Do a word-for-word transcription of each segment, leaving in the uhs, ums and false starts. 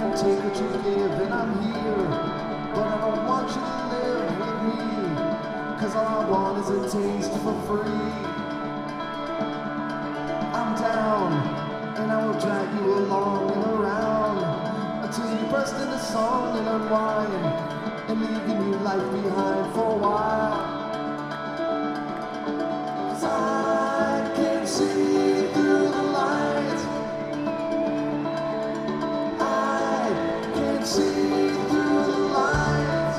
take what you give, and I'm here. But I don't want you to live with me, cause all I want is a taste for free. I'm down, and I will drag you along and around until you burst into song and unwind, and leaving your life behind for a while. Cause I can see through the light, I can see through the light.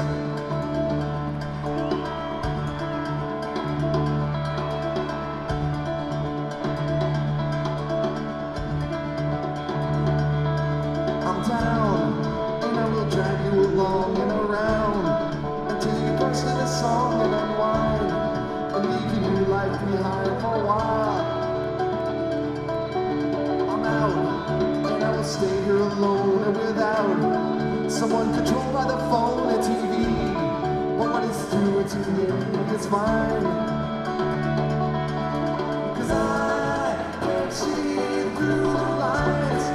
I'm down, and I will drag you along and around until you burst into song and unwind, and leaving your life behind for a while. I'm out, and I will stay here alone and without someone controlled by the phone and T V. But what is due to me is fine, cause I can see through the lights.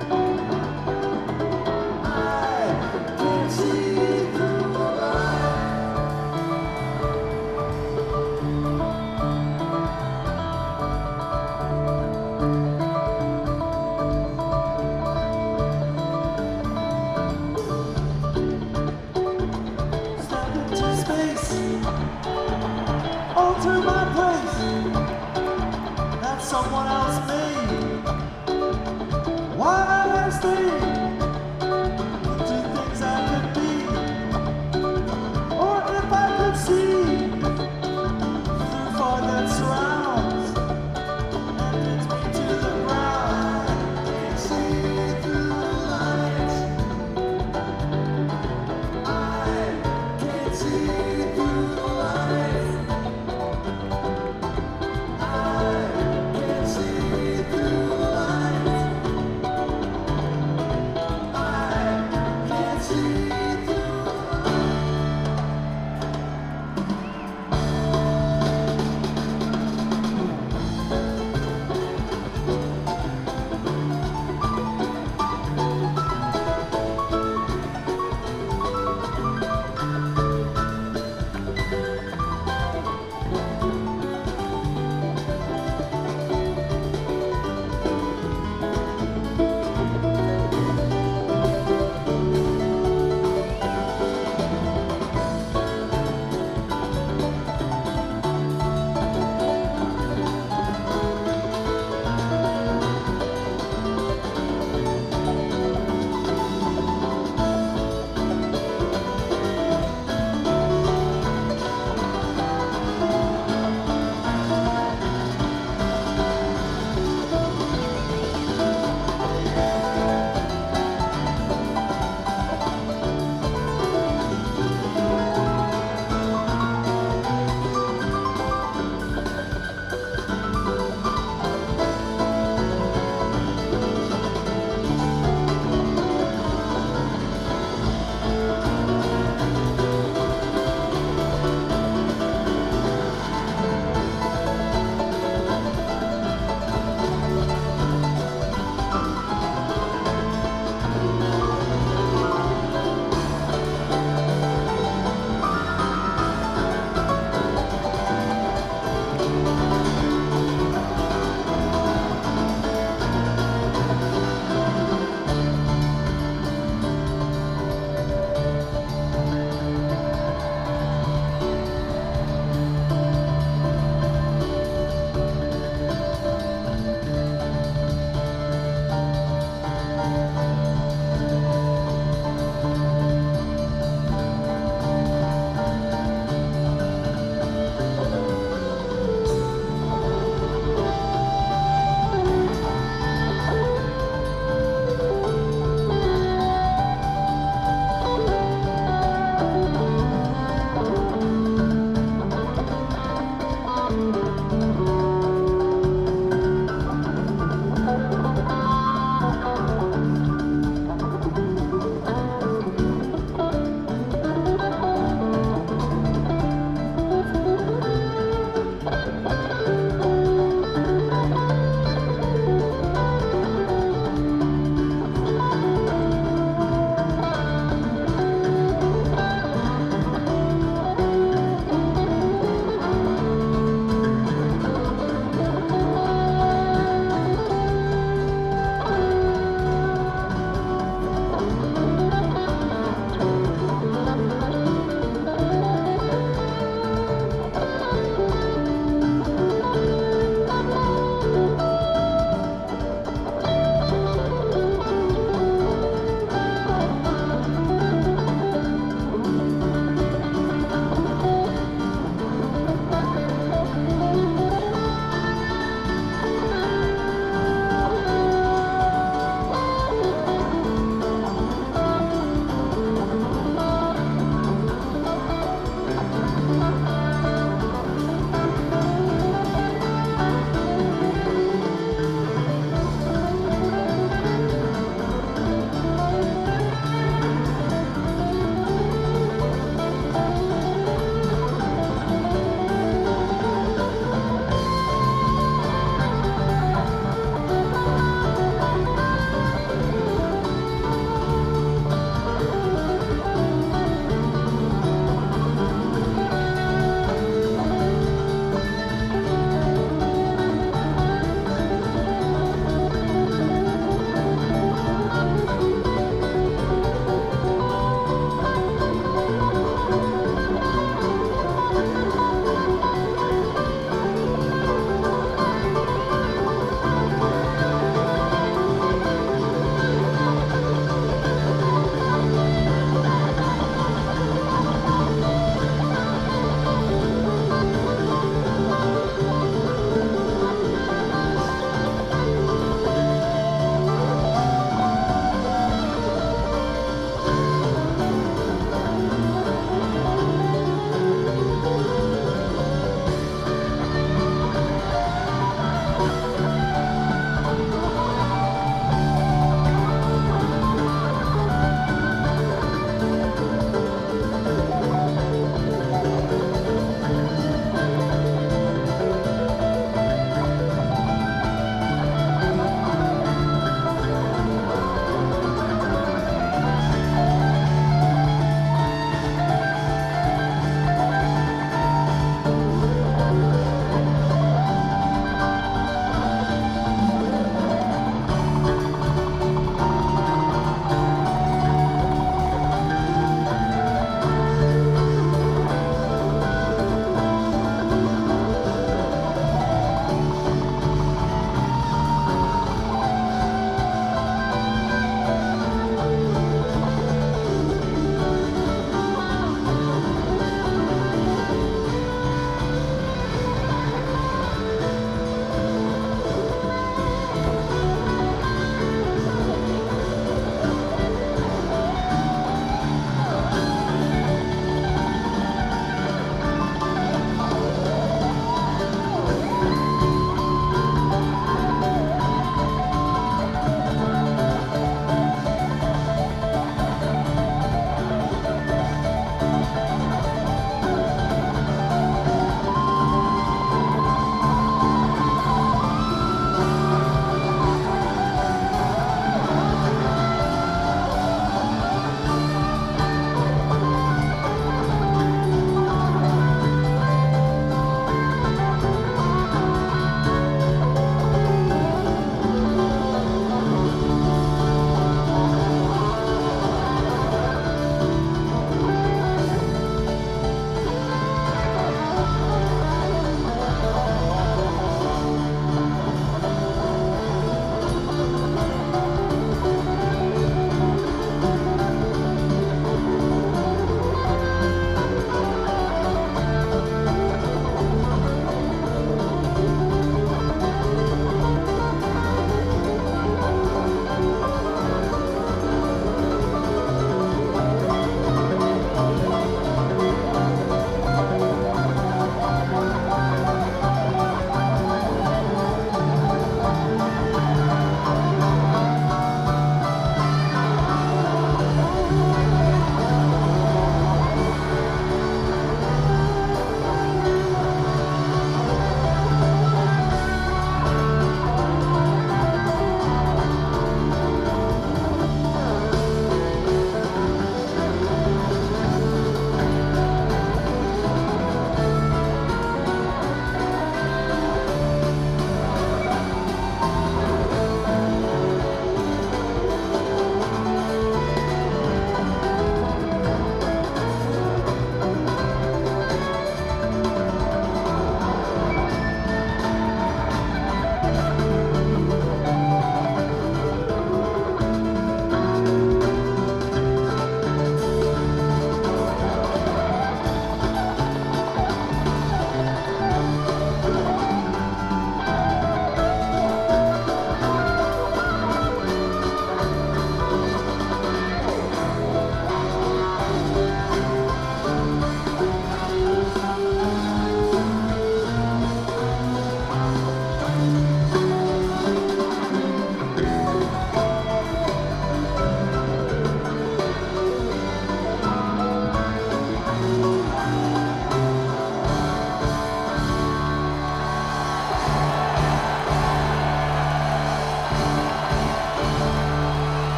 I can see through the lights. Step into space, alter my place.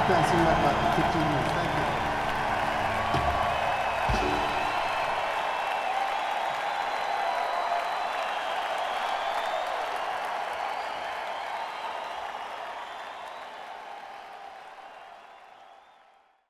passing up about fifteen minutes.